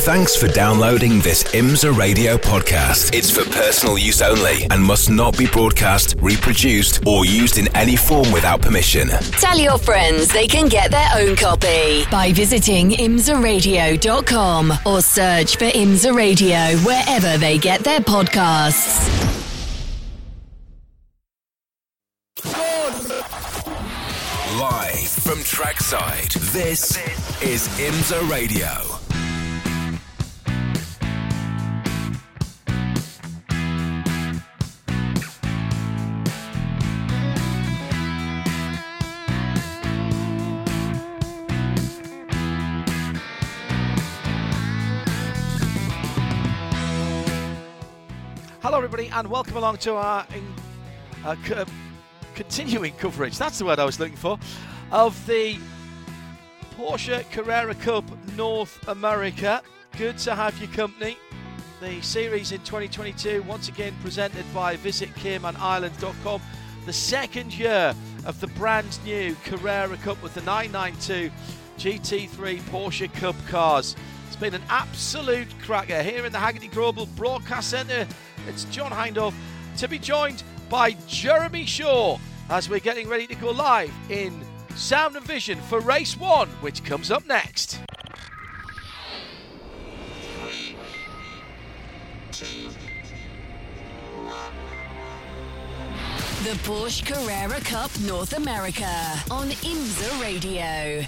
Thanks for downloading this IMSA Radio podcast. It's for personal use only and must not be broadcast, reproduced, or used in any form without permission. Tell your friends they can get their own copy by visiting imsaradio.com or search for IMSA Radio wherever they get their podcasts. Live from trackside, this is IMSA Radio. Hello everybody and welcome along to our continuing coverage, that's the word I was looking for, of the Porsche Carrera Cup North America. Good to have your company. The series in 2022 once again presented by visitcaymanislands.com. The second year of the brand new Carrera Cup with the 992 GT3 Porsche Cup cars. It's been an absolute cracker here in the Hagerty Global Broadcast Centre. It's John Hindhaugh to be joined by Jeremy Shaw as we're getting ready to go live in Sound and Vision for Race 1, which comes up next. The Porsche Carrera Cup North America on IMSA Radio.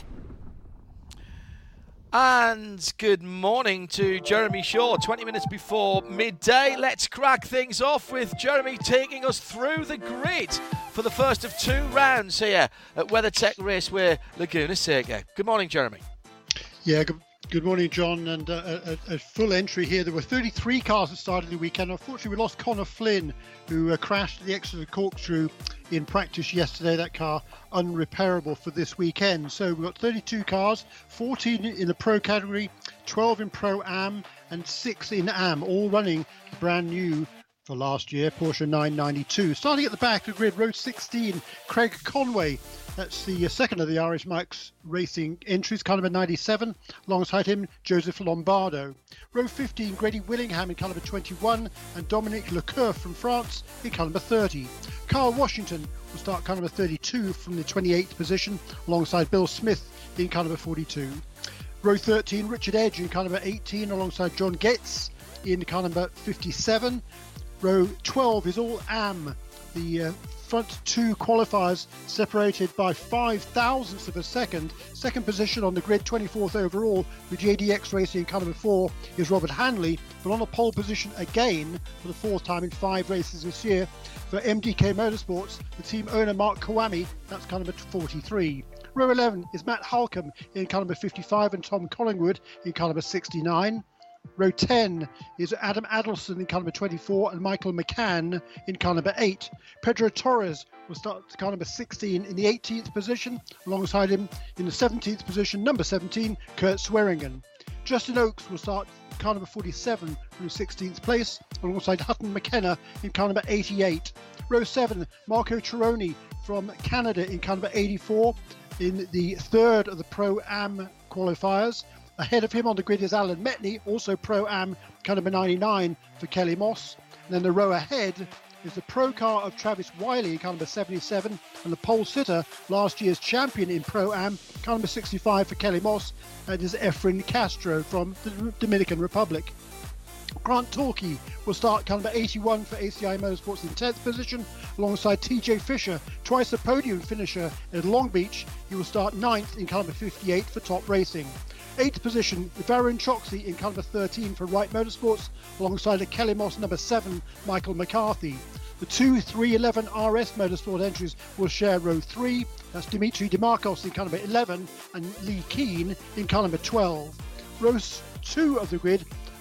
And good morning to Jeremy Shaw, 20 minutes before midday. Let's crack things off with Jeremy taking us through the grid for the first of two rounds here at WeatherTech Raceway, Laguna Seca. Good morning, Jeremy. Yeah, good morning, John. And a full entry here. There were 33 cars that started the weekend. Unfortunately, we lost Connor Flynn, who crashed at the Exeter Corkscrew in practice yesterday. That car unrepairable for this weekend. So we've got 32 cars, 14 in the Pro category, 12 in Pro-Am and 6 in Am, all running brand new for last year, Porsche 992. Starting at the back of the grid, row 16, Craig Conway. That's the second of the Irish Max Racing entries, car number 97. Alongside him, Joseph Lombardo. Row 15, Grady Willingham in car number 21 and Dominique Lecoeur from France in car number 30. Carl Washington will start car number 32 from the 28th position alongside Bill Smith in car number 42. Row 13, Richard Edge in car number 18 alongside John Getz in car number 57. Row 12 is all Am. The front two qualifiers separated by 5 thousandths of a second. Second position on the grid, 24th overall with JDX Racing in car number 4 is Robert Hanley, but on a pole position again for the fourth time in 5 races this year for MDK Motorsports, the team owner Mark Kawami, that's car number 43. Row 11 is Matt Halcombe in car number 55 and Tom Collingwood in car number 69. Row 10 is Adam Adelson in car number 24 and Michael McCann in car number 8. Pedro Torres will start car number 16 in the 18th position. Alongside him in the 17th position, number 17, Kurt Swearingen. Justin Oakes will start car number 47 from 16th place, alongside Hutton McKenna in car number 88. Row 7, Marco Tironi from Canada in car number 84 in the third of the Pro-Am qualifiers. Ahead of him on the grid is Alan Metney, also Pro-Am, car number 99 for Kelly Moss. And then the row ahead is the Pro car of Travis Wiley, car number 77, and the pole sitter, last year's champion in Pro-Am, car number 65 for Kelly Moss, and is Efren Castro from the Dominican Republic. Grant Torquay will start car number 81 for ACI Motorsports in 10th position, alongside TJ Fisher, twice a podium finisher at Long Beach. He will start 9th in car number 58 for Top Racing. 8th position, Varun Choksi in car number 13 for Wright Motorsports, alongside a Kelly Moss number 7, Michael McCarthy. The two 311 RS Motorsport entries will share row 3. That's Dimitri Demarcos in car number 11 and Lee Keane in car number 12. Row 2 of the grid,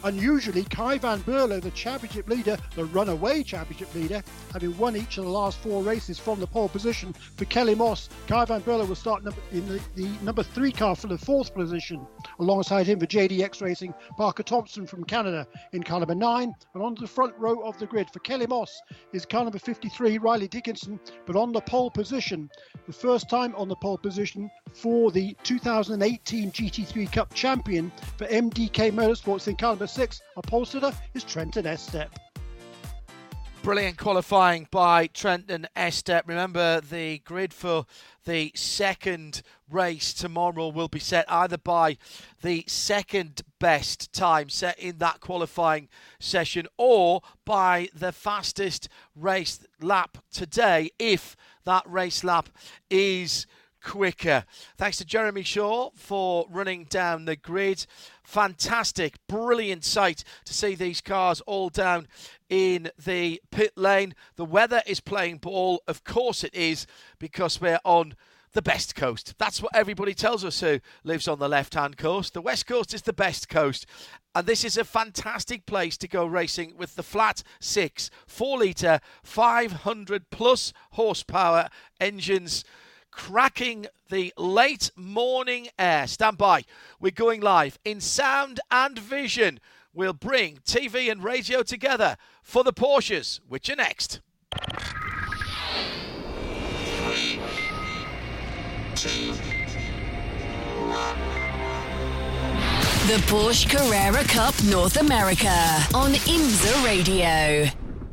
Unusually, Kai van Berlo, the championship leader, the runaway championship leader, having won each of the last 4 races from the pole position for Kelly Moss, Kai van Berlo will start in the number 3 car for the 4th position. Alongside him for JDX Racing, Parker Thompson from Canada in car number 9. And onto the front row of the grid for Kelly Moss is car number 53, Riley Dickinson, but on the pole position. The first time on the pole position for the 2018 GT3 Cup champion for MDK Motorsports in car number 6, a pole sitter is Trenton Estep. Brilliant qualifying by Trenton Estep. Remember, the grid for the second race tomorrow will be set either by the second best time set in that qualifying session or by the fastest race lap today, if that race lap is quicker. Thanks to Jeremy Shaw for running down the grid. Fantastic, brilliant sight to see these cars all down in the pit lane. The weather is playing ball. Of course it is, because we're on the best coast. That's what everybody tells us who lives on the left-hand coast. The west coast is the best coast. And this is a fantastic place to go racing with the flat 6 4-litre, 500 plus horsepower engines cracking the late morning air. Stand by. We're going live in sound and vision. We'll bring TV and radio together for the Porsches, which are next. The Porsche Carrera Cup North America on IMSA Radio.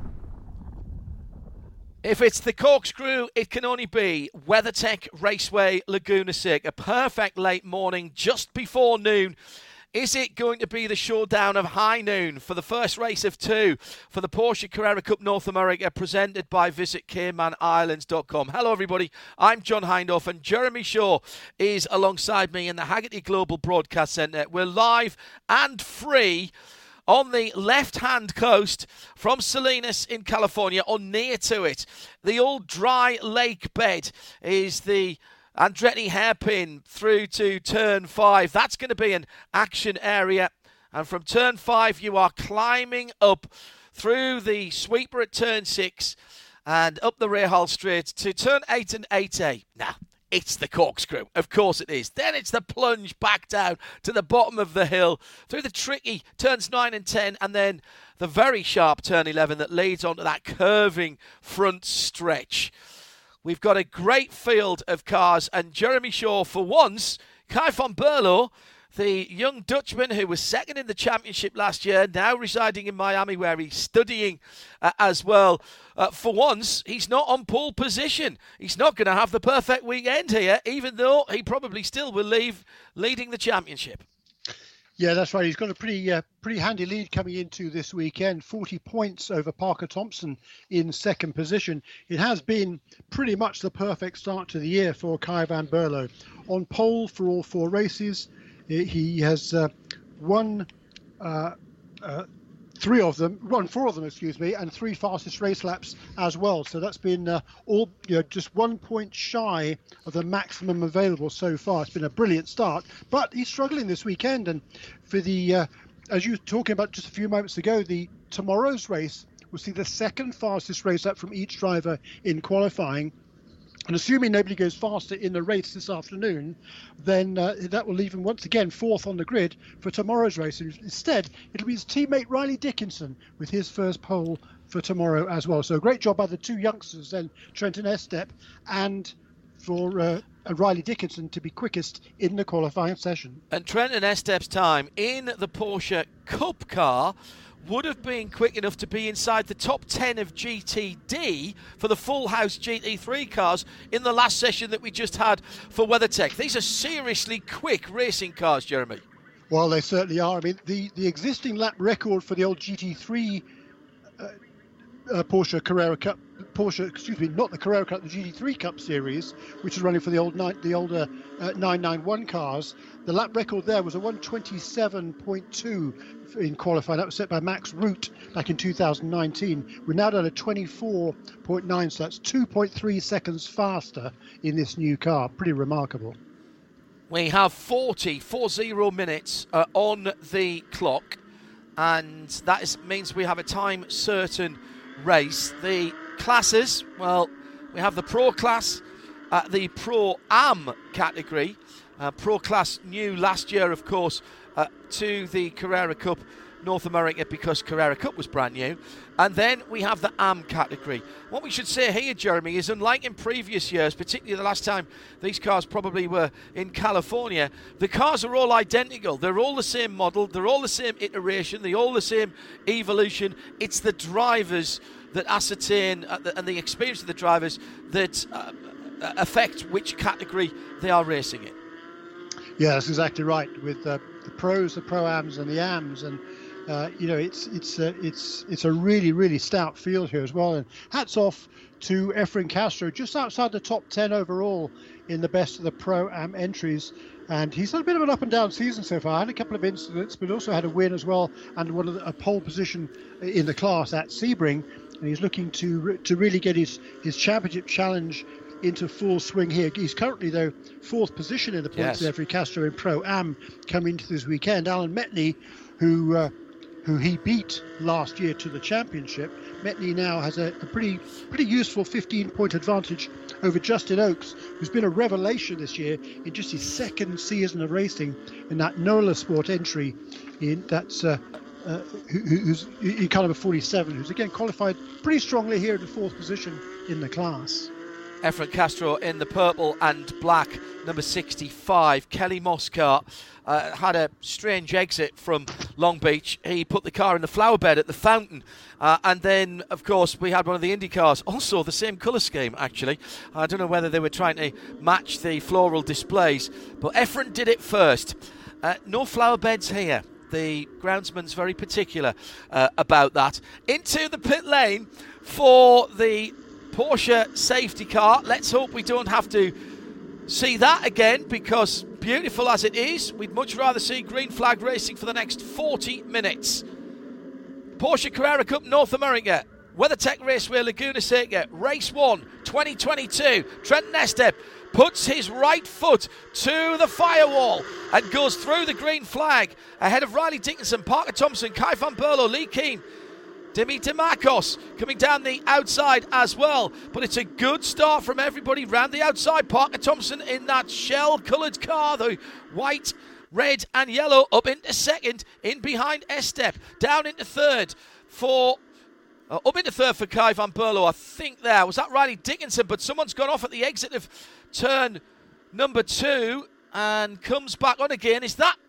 If it's the corkscrew, it can only be WeatherTech Raceway Laguna Seca. A perfect late morning just before noon. Is it going to be the showdown of high noon for the first race of 2 for the Porsche Carrera Cup North America, presented by VisitCaymanIslands.com? Hello everybody, I'm John Hindhaugh and Jeremy Shaw is alongside me in the Hagerty Global Broadcast Centre. We're live and free on the left-hand coast from Salinas in California, or near to it. The old dry lake bed is the Andretti hairpin through to turn 5. That's going to be an action area. And from turn 5, you are climbing up through the sweeper at turn 6 and up the Rahal Straight to turn 8 and 8A. Now, it's the corkscrew. Of course it is. Then it's the plunge back down to the bottom of the hill, through the tricky turns 9 and 10, and then the very sharp turn 11 that leads onto that curving front stretch. We've got a great field of cars, and Jeremy Shaw, for once, Kai van Berlo, the young Dutchman who was second in the championship last year, now residing in Miami where he's studying as well. For once, he's not on pole position. He's not going to have the perfect weekend here, even though he probably still will leave leading the championship. Yeah, that's right. He's got a pretty handy lead coming into this weekend. 40 points over Parker Thompson in second position. It has been pretty much the perfect start to the year for Kai van Berlo. On pole for all 4 races. He has won 4 of them, and 3 fastest race laps as well. So that's been just 1 point shy of the maximum available so far. It's been a brilliant start, but he's struggling this weekend. And for the, as you were talking about just a few moments ago, tomorrow's race will see the second fastest race lap from each driver in qualifying. And assuming nobody goes faster in the race this afternoon, then that will leave him once again 4th on the grid for tomorrow's race. Instead, it'll be his teammate Riley Dickinson with his first pole for tomorrow as well. So a great job by the 2 youngsters then, Trenton Estep, and for Riley Dickinson to be quickest in the qualifying session. And Trenton Estep's time in the Porsche Cup car would have been quick enough to be inside the top 10 of GTD for the full house GT3 cars in the last session that we just had for WeatherTech. These are seriously quick racing cars, Jeremy. Well, they certainly are. I mean, the existing lap record for the old GT3 Porsche Carrera Cup, not the Carrera Cup, the GT3 Cup series, which is running for the older 991 cars. The lap record there was a 1:27.2 in qualifying. That was set by Max Root back in 2019. We're now down to 24.9, so that's 2.3 seconds faster in this new car. Pretty remarkable. We have 40 minutes on the clock. and that means we have a time certain race. The classes, well, we have the Pro class, the Pro Am category. Pro class new last year, of course, to the Carrera Cup North America because Carrera Cup was brand new. And then we have the Am category. What we should say here, Jeremy, is unlike in previous years, particularly the last time these cars probably were in California, the cars are all identical. They're all the same model. They're all the same iteration. They're all the same evolution. It's the drivers that ascertain and the experience of the drivers that affect which category they are racing in. Yeah, that's exactly right. With the pros, the pro-ams, and the ams, and it's a really, really stout field here as well. And hats off to Efren Castro, just outside the top 10 overall in the best of the pro-am entries. And he's had a bit of an up and down season so far. Had a couple of incidents, but also had a win as well, and a pole position in the class at Sebring. And he's looking to really get his championship challenge into full swing here. He's currently, though, fourth position in the points of Efren Castro in Pro-Am coming into this weekend. Alan Metni, who he beat last year to the championship. Metni now has a pretty useful 15-point advantage over Justin Oakes, who's been a revelation this year in just his second season of racing in that NOLA Sport entry. Who's in caliber 47, who's again qualified pretty strongly here in the fourth position in the class. Efren Castro in the purple and black, number 65. Kelly Moscar had a strange exit from Long Beach. He put the car in the flower bed at the fountain. And then, of course, we had one of the Indy cars, also the same colour scheme, actually. I don't know whether they were trying to match the floral displays, but Efren did it first. No flower beds here. The groundsman's very particular about that. Into the pit lane for the Porsche safety car. Let's hope we don't have to see that again, because beautiful as it is, we'd much rather see green flag racing for the next 40 minutes. Porsche Carrera Cup North America, WeatherTech Raceway Laguna Seca, Race 1, 2022. Trenton Estep puts his right foot to the firewall and goes through the green flag ahead of Riley Dickinson, Parker Thompson, Kai van Berlo, Lee Keane, Demi DeMarcos coming down the outside as well. But it's a good start from everybody round the outside. Parker Thompson in that shell-coloured car, the white, red and yellow, up into second, in behind Estep, down into third for... up into third for Kai van Berlo, I think there. Was that Riley Dickinson? But someone's gone off at the exit of turn number 2 and comes back on again. Is that?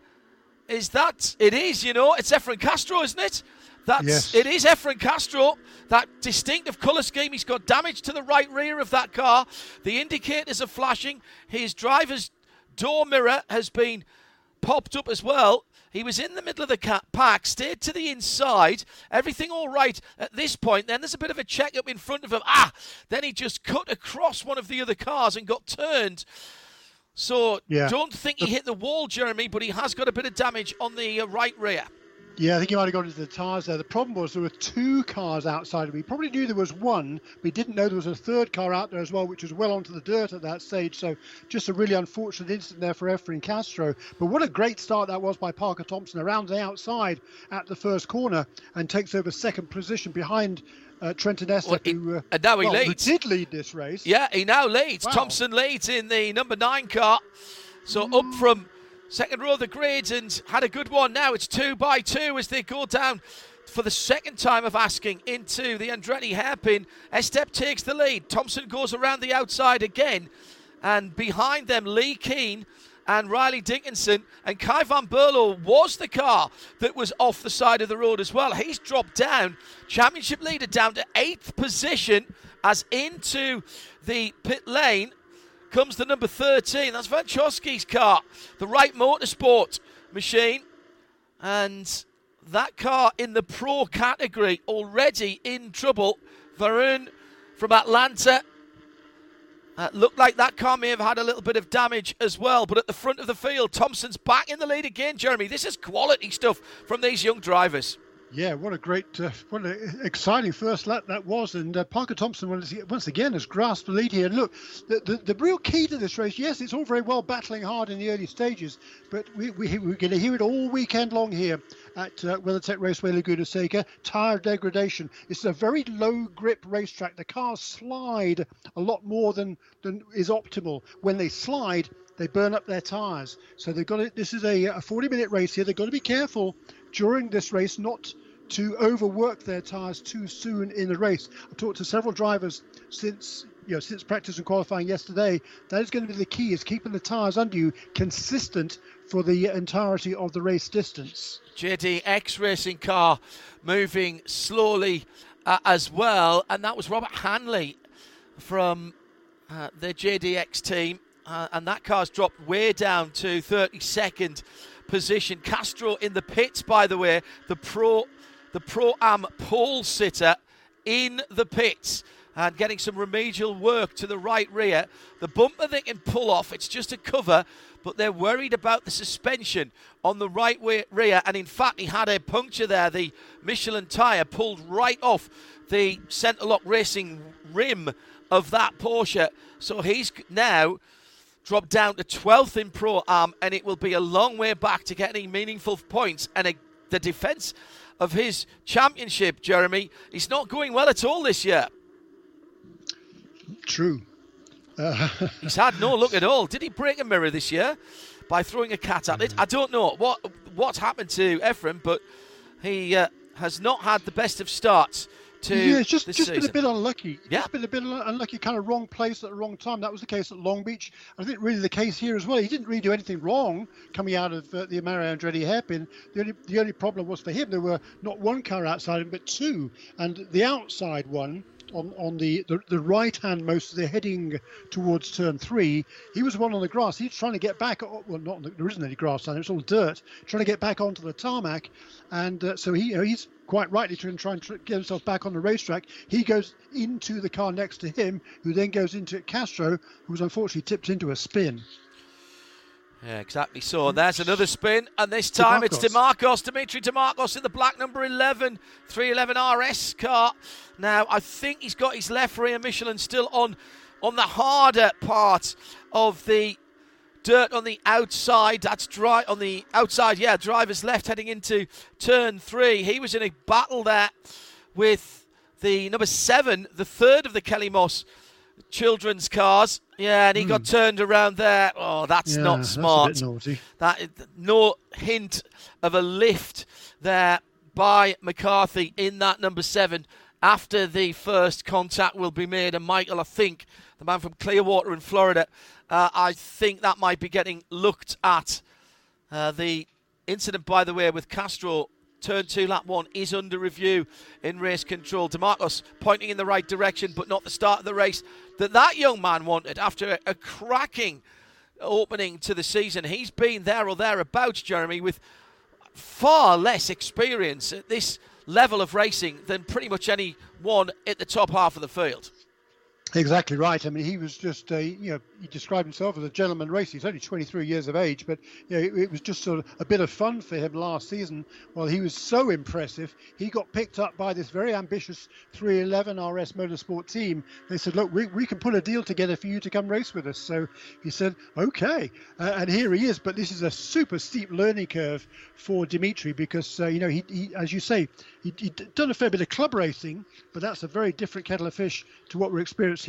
It is, it's Efren Castro, isn't it? Yes. It is Efren Castro, that distinctive colour scheme. He's got damage to the right rear of that car. The indicators are flashing. His driver's door mirror has been popped up as well. He was in the middle of the pack, stayed to the inside. Everything all right at this point. Then there's a bit of a check-up in front of him. Then he just cut across one of the other cars and got turned. So don't think he hit the wall, Jeremy, but he has got a bit of damage on the right rear. Yeah, I think he might have gone into the tyres there. The problem was there were 2 cars outside of me. He probably knew there was one, but he didn't know there was a third car out there as well, which was well onto the dirt at that stage. So just a really unfortunate incident there for Efren Castro. But what a great start that was by Parker Thompson around the outside at the first corner and takes over second position behind Trenton Estep, who leads. Who did lead this race. Yeah, he now leads. Wow. Thompson leads in the number 9 car. So up from second row of the grid and had a good one. Now it's 2 by 2 as they go down for the second time of asking into the Andretti hairpin. Estep takes the lead. Thompson goes around the outside again. And behind them, Lee Keane and Riley Dickinson. And Kai van Berlo was the car that was off the side of the road as well. He's dropped down. Championship leader down to 8th position as into the pit lane comes the number 13. That's Van Chosky's car, the Wright Motorsport machine. And that car in the pro category already in trouble. Varun from Atlanta. Looked like that car may have had a little bit of damage as well. But at the front of the field, Thompson's back in the lead again, Jeremy. This is quality stuff from these young drivers. Yeah, what an exciting first lap that was. And Parker Thompson, once again, has grasped the lead here. And look, the real key to this race, yes, it's all very well battling hard in the early stages, but we're going to hear it all weekend long here. at WeatherTech Raceway Laguna Seca. Tyre degradation. It's a very low grip racetrack. The cars slide a lot more than is optimal. When they slide, they burn up their tyres. So they've got it. This is a 40-minute race here. They've got to be careful during this race not to overwork their tyres too soon in the race. I've talked to several drivers since practice and qualifying yesterday. That is going to be the key, is keeping the tyres under you consistent for the entirety of the race distance. JDX racing car moving slowly as well, and that was Robert Hanley from the JDX team, and that car's dropped way down to 32nd position. Castro in the pits, by the way, the Pro-Am pole sitter in the pits and getting some remedial work to the right rear. The bumper they can pull off, it's just a cover, but they're worried about the suspension on the right rear, and in fact he had a puncture there. The Michelin tyre pulled right off the Centerlock Racing rim of that Porsche, so he's now dropped down to 12th in Pro-Am, and it will be a long way back to get any meaningful points. And the defence of his championship, Jeremy, he's not going well at all this year. True. He's had no luck at all. Did he break a mirror this year by throwing a cat at it? I don't know what happened to Ephraim, but he has not had the best of starts to it's just been a bit unlucky. Yeah. It's been a bit unlucky, kind of wrong place at the wrong time. That was the case at Long Beach. I think really the case here as well. He didn't really do anything wrong coming out of the Mario Andretti hairpin. The only problem was for him, there were not one car outside him, but two. And the outside one, on the right hand most, they're heading towards turn 3. He was one on the grass. He's trying to get back. Well, there isn't any grass on it. It's all dirt. Trying to get back onto the tarmac, and so he's quite rightly trying to get himself back on the racetrack. He goes into the car next to him, who then goes into Castro, who was unfortunately tipped into a spin. Yeah, exactly so. And there's another spin, and this time it's DeMarcos, Dimitri DeMarcos in the black number 11, 311 RS car. Now, I think he's got his left rear Michelin still on the harder part of the dirt on the outside. That's dry on the outside, yeah, driver's left heading into turn 3. He was in a battle there with the number 7, the third of the Kelly Moss children's cars. Yeah, and he got turned around there. Oh, that's not smart. That's a bit naughty. That, no hint of a lift there by McCarthy in that number 7 after the first contact will be made. And Michael, I think, the man from Clearwater in Florida, I think that might be getting looked at. The incident, by the way, with Castro, turn 2, lap 1, is under review in race control. DeMarcos pointing in the right direction, but not the start of the race that young man wanted after a cracking opening to the season. He's been there or thereabouts, Jeremy, with far less experience at this level of racing than pretty much anyone at the top half of the field. Exactly right. I mean, he was just, he described himself as a gentleman racer. He's only 23 years of age, but it was just sort of a bit of fun for him last season. Well, he was so impressive. He got picked up by this very ambitious 311 RS Motorsport team. They said, look, we can put a deal together for you to come race with us. So he said, okay. And here he is. But this is a super steep learning curve for Dimitri because, he, as you say, he'd done a fair bit of club racing, but that's a very different kettle of fish to what we're experiencing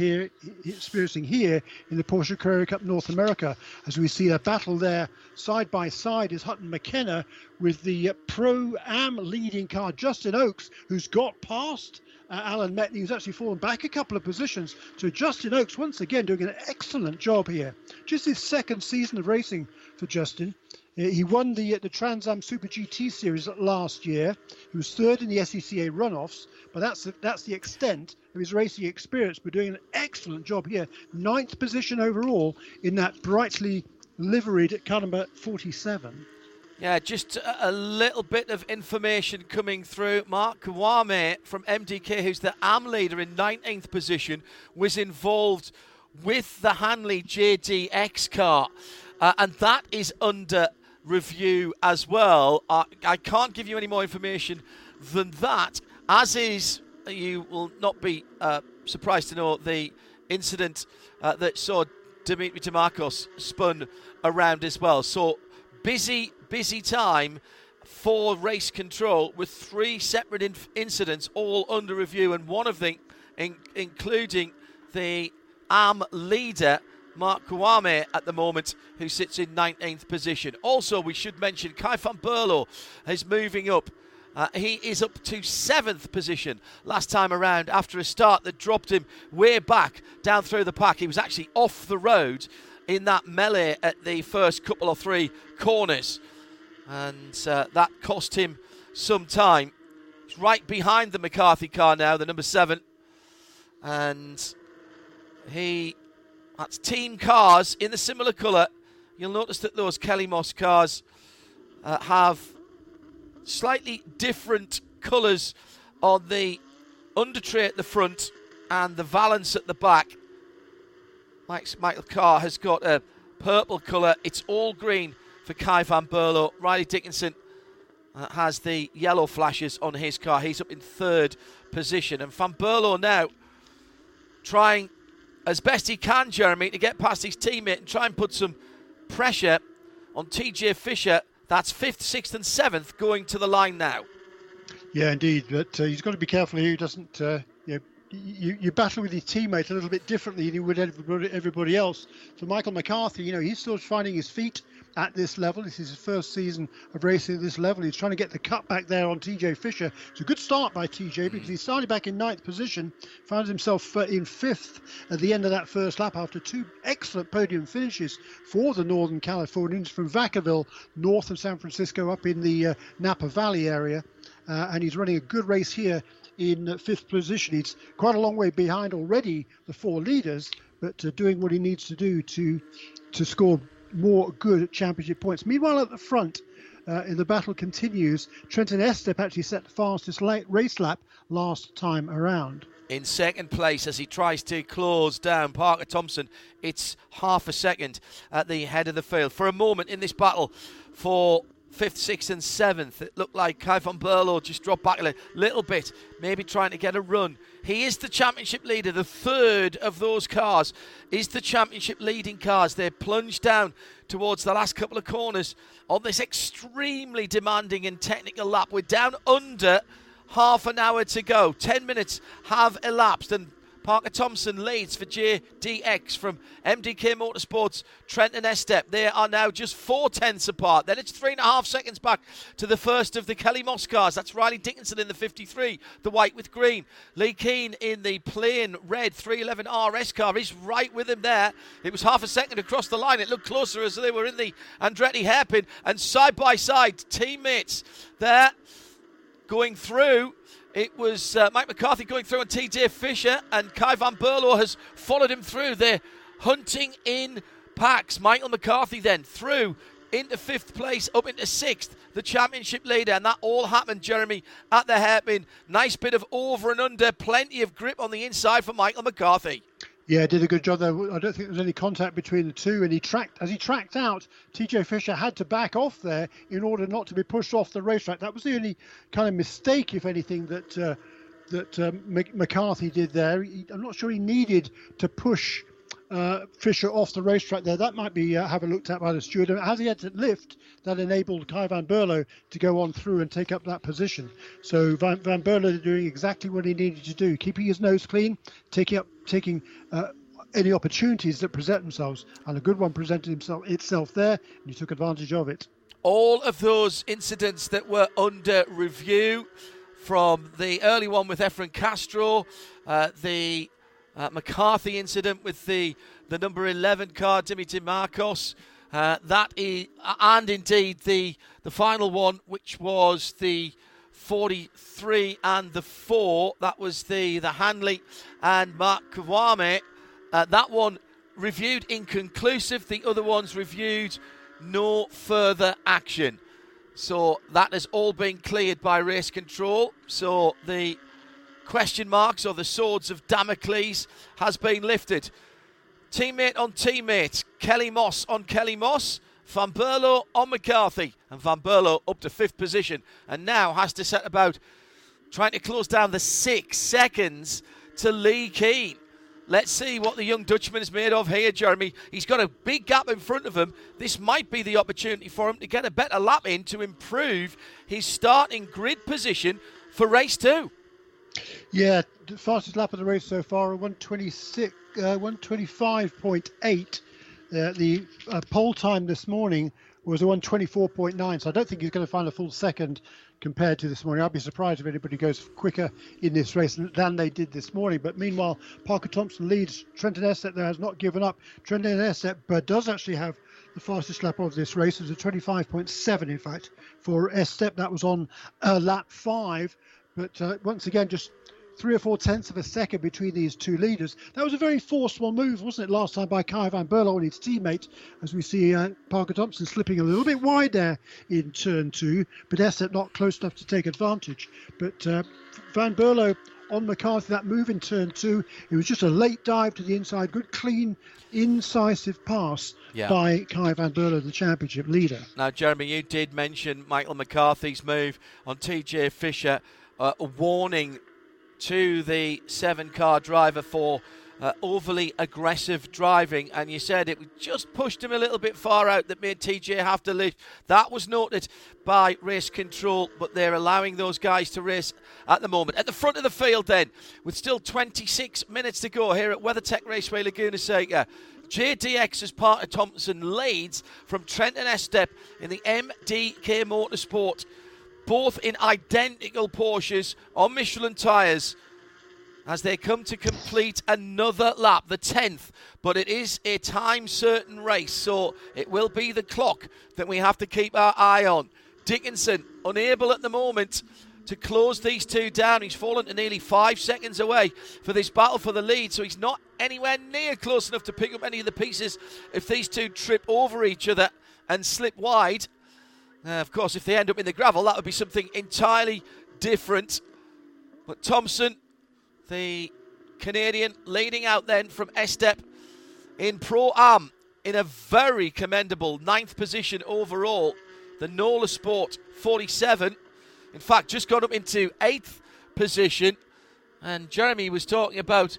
here in the Porsche Carrera Cup North America, as we see a battle there side by side is Hutton McKenna with the Pro-Am leading car Justin Oakes, who's got past Alan Metney, who's actually fallen back a couple of positions. So Justin Oakes once again doing an excellent job here. Just his second season of racing for Justin. He won the Trans Am Super GT Series last year. He was third in the SECA runoffs, but that's the extent of his racing experience. But doing an excellent job here. 9th position overall in that brightly liveried car number 47. Yeah, just a little bit of information coming through. Mark Kawame from MDK, who's the AM leader in 19th position, was involved with the Hanley JDX car. And that is under review as well. I can't give you any more information than that, as is, you will not be surprised to know, the incident that saw Dimitri DeMarcos spun around as well. So busy time for race control with 3 separate incidents all under review, and one of them including the AM leader Mark Kawame at the moment, who sits in 19th position. Also, we should mention Kai van Berlo is moving up. He is up to 7th position last time around after a start that dropped him way back down through the pack. He was actually off the road in that melee at the first couple or 3 corners, and that cost him some time. He's right behind the McCarthy car now, the number 7, and that's team cars in the similar colour. You'll notice that those Kelly Moss cars have slightly different colours on the undertray at the front and the valance at the back. Michael Carr has got a purple colour. It's all green for Kai van Berlo. Riley Dickinson has the yellow flashes on his car. He's up in 3rd position. And van Berlo now trying as best he can, Jeremy, to get past his teammate and try and put some pressure on TJ Fisher. That's 5th, 6th and 7th going to the line now. Yeah, indeed. But he's got to be careful here. He doesn't, you battle with his teammate a little bit differently than you would everybody else. So Michael McCarthy, he's still finding his feet at this level. This is his first season of racing at this level. He's trying to get the cut back there on TJ Fisher. It's a good start by TJ because he started back in 9th position, found himself in 5th at the end of that first lap after 2 excellent podium finishes for the Northern Californians from Vacaville, north of San Francisco, up in the Napa Valley area. And he's running a good race here in 5th position. He's quite a long way behind already the 4 leaders, but doing what he needs to do to score more good championship points. Meanwhile, at the front, in the battle continues. Trenton Estep actually set the fastest race lap last time around. In 2nd place as he tries to close down Parker Thompson. It's half a second at the head of the field. For a moment in this battle for 5th, 6th and 7th, it looked like Kai van Berlo just dropped back a little bit, maybe trying to get a run. He is the championship leader. The 3rd of those cars is the championship leading cars. They plunge down towards the last couple of corners on this extremely demanding and technical lap. We're down under half an hour to go. 10 minutes have elapsed, and Parker Thompson leads for JDX from MDK Motorsports, Trenton Estep. They are now just 4/10 apart. Then it's 3.5 seconds back to the first of the Kelly Moss cars. That's Riley Dickinson in the 53, the white with green. Lee Keane in the plain red 311 RS car. He's right with him there. It was half a second across the line. It looked closer as they were in the Andretti hairpin. And side by side, teammates there going through. It was Mike McCarthy going through on TJ Fisher, and Kai van Berlo has followed him through. They're hunting in packs. Michael McCarthy then through into 5th place, up into 6th, the championship leader. And that all happened, Jeremy, at the hairpin. Nice bit of over and under, plenty of grip on the inside for Michael McCarthy. Yeah, did a good job there. I don't think there was any contact between the two, and as he tracked out, TJ Fisher had to back off there in order not to be pushed off the racetrack. That was the only kind of mistake, if anything, that McCarthy did there. I'm not sure he needed to push Fisher off the racetrack there. That might be have a looked at by the steward. And as he had to lift, that enabled Kai van Berlo to go on through and take up that position. So Van Berlo doing exactly what he needed to do, keeping his nose clean, taking any opportunities that present themselves, and a good one presented itself there, and he took advantage of it. All of those incidents that were under review, from the early one with Efren Castro, the McCarthy incident with the number 11 car, Dimitri Marcos, and indeed the final one, which was the 43 and the 4, that was the Hanley and Mark Kawame. That one reviewed inconclusive. The other ones reviewed no further action. So that has all been cleared by race control. So the question marks, or the swords of Damocles, has been lifted. Teammate on teammate, Kelly Moss on Kelly Moss, Van Berlo on McCarthy, and Van Berlo up to 5th position, and now has to set about trying to close down the 6 seconds to Lee Keane. Let's see what the young Dutchman is made of here, Jeremy. He's got a big gap in front of him. This might be the opportunity for him to get a better lap in to improve his starting grid position for race 2. Yeah, the fastest lap of the race so far, 125.8. The pole time this morning was a 124.9, so I don't think he's going to find a full second compared to this morning. I'd be surprised if anybody goes quicker in this race than they did this morning. But meanwhile, Parker Thompson leads. Trenton Estep there has not given up. Trenton Estep does actually have the fastest lap of this race. It was a 25.7, in fact, for Estep. That was on lap 5. But once again, just 3 or 4 tenths of a second between these two leaders. That was a very forceful move, wasn't it, last time by Kai van Berlo and his teammate, as we see Parker Thompson slipping a little bit wide there in turn 2, but Estep not close enough to take advantage. But Van Berlo on McCarthy, that move in turn 2, it was just a late dive to the inside, good, clean, incisive pass by Kai van Berlo, the championship leader. Now, Jeremy, you did mention Michael McCarthy's move on TJ Fisher, a warning to the 7-car driver for overly aggressive driving, and you said it just pushed him a little bit far out that made TJ have to lift. That was noted by Race Control, but they're allowing those guys to race at the moment. At the front of the field then, with still 26 minutes to go here at WeatherTech Raceway Laguna Seca, JDX as Parker Thompson leads from Trenton Estep in the MDK Motorsport, both in identical Porsches on Michelin tyres, as they come to complete another lap, the 10th. But it is a time-certain race, so it will be the clock that we have to keep our eye on. Dickinson, unable at the moment to close these two down. He's fallen to nearly 5 seconds away for this battle for the lead, so he's not anywhere near close enough to pick up any of the pieces if these two trip over each other and slip wide. Of course, if they end up in the gravel, that would be something entirely different. But Thompson, the Canadian, leading out then from Estep in Pro-Am in a very commendable 9th position overall. The Nola Sport 47, in fact, just got up into 8th position. And Jeremy was talking about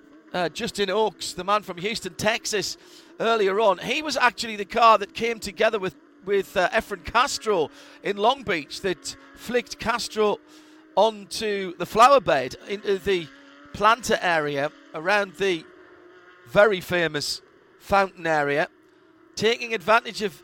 Justin Oakes, the man from Houston, Texas, earlier on. He was actually the car that came together with Efren Castro in Long Beach, that flicked Castro onto the flower bed into the planter area around the very famous fountain area, taking advantage of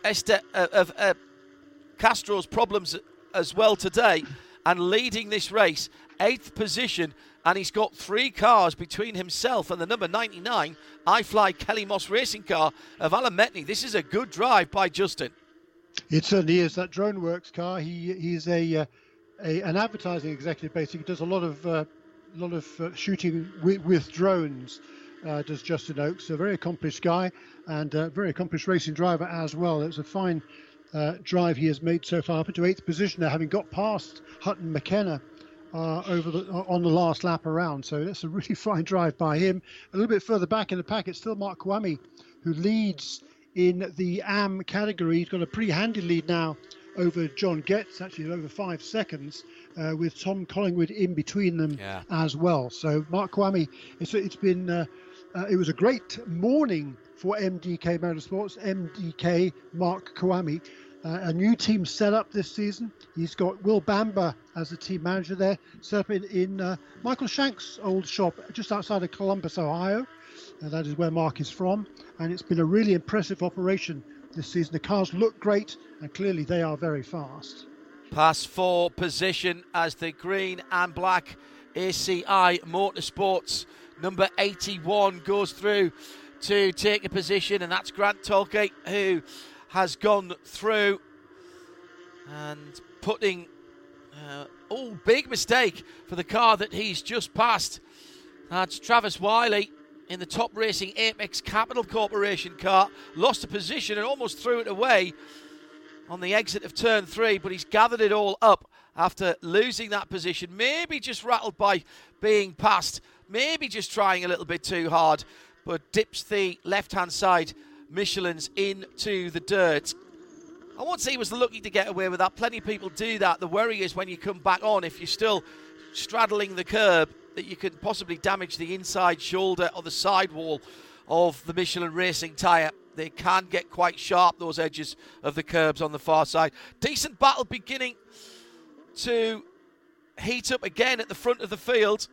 Castro's problems as well today and leading this race, 8th position, and he's got 3 cars between himself and the number 99 iFly Kelly Moss racing car of Alan Metni. This is a good drive by Justin. It certainly is. That DroneWorks car. He's an advertising executive. Basically, he does a lot of shooting with drones. Does Justin Oakes, a very accomplished guy and a very accomplished racing driver as well. It's a fine drive he has made so far, up into 8th position now, having got past Hutton McKenna on the last lap around. So that's a really fine drive by him. A little bit further back in the pack, it's still Mark Kwame who leads in the AM category. He's got a pretty handy lead now over John Getz, actually over 5 seconds, with Tom Collingwood in between them as well. So Mark Kwame, it was a great morning for MDK Motorsports. MDK Mark Kwame, a new team set up this season. He's got Will Bamber as the team manager there, set up in Michael Shank's old shop just outside of Columbus, Ohio. That is where Mark is from, and it's been a really impressive operation this season. The cars look great, and clearly they are very fast. Pass 4 position as the green and black ACI Motorsports number 81 goes through to take a position, and that's Grant Tolke who has gone through and putting big mistake for the car that he's just passed. That's Travis Wiley in the Top Racing Apex Capital Corporation car. Lost a position and almost threw it away on the exit of turn 3, but he's gathered it all up after losing that position. Maybe just rattled by being passed, maybe just trying a little bit too hard, but dips the left-hand side Michelins into the dirt. I won't say he was lucky to get away with that. Plenty of people do that. The worry is when you come back on, if you're still straddling the curb that you can possibly damage the inside shoulder or the sidewall of the Michelin Racing tyre. They can get quite sharp, those edges of the curbs on the far side. Decent battle beginning to heat up again at the front of the field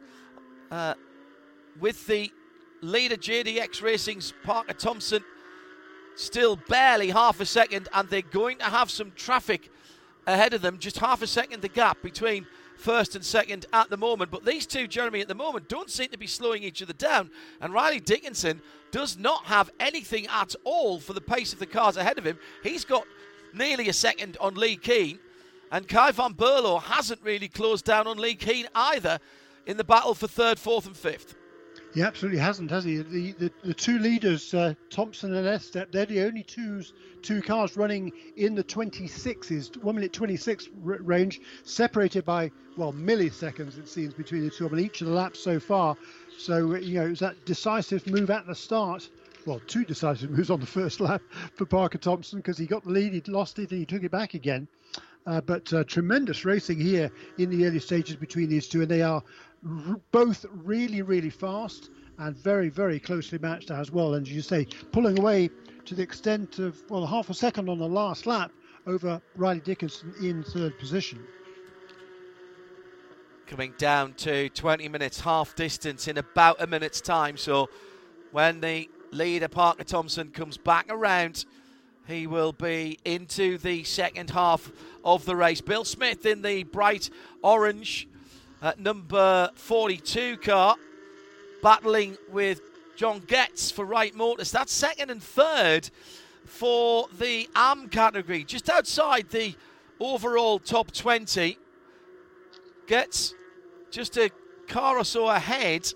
with the leader JDX Racing's Parker Thompson still barely half a second, and they're going to have some traffic ahead of them. Just half a second the gap between first and second at the moment. But these two, Jeremy, at the moment don't seem to be slowing each other down, and Riley Dickinson does not have anything at all for the pace of the cars ahead of him. He's got nearly a second on Lee Keane, and Kai van Berlo hasn't really closed down on Lee Keane either in the battle for third, fourth and fifth. He absolutely hasn't, has he? The two leaders, Thompson and Estep, they're the only two cars running in the 26s, 1 minute 26 range, separated by, well, milliseconds, it seems, between the two of them, each of the laps so far. So, it was that decisive move at the start. Well, two decisive moves on the first lap for Parker Thompson, because he got the lead, he lost it, and he took it back again. But tremendous racing here in the early stages between these two, and they are both really, really fast and very, very closely matched as well. And as you say, pulling away to the extent of, well, half a second on the last lap over Riley Dickinson in third position. Coming down to 20 minutes, half distance in about a minute's time. So when the leader, Parker Thompson, comes back around, he will be into the second half of the race. Bill Smith in the bright orange number 42 car, battling with John Getz for Wright Motors. That's second and third for the AM category, just outside the overall top 20. Getz just a car or so ahead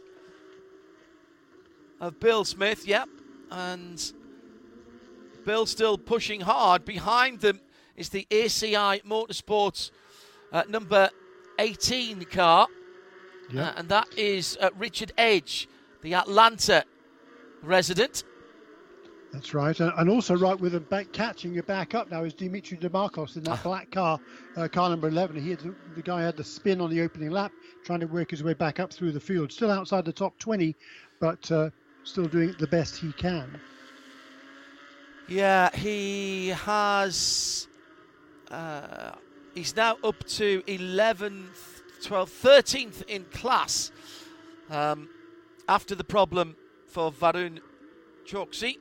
of Bill Smith, yep, and Bill still pushing hard. Behind them is the ACI Motorsports number 18 car, and that is Richard Edge, the Atlanta resident. That's right, and also right with him catching you back up now is Dimitri DeMarcos in that black car, car number 11. The guy had the spin on the opening lap, trying to work his way back up through the field. Still outside the top 20, but still doing it the best he can. Yeah, he has... he's now up to 11th, 12th, 13th in class after the problem for Varun Choksi.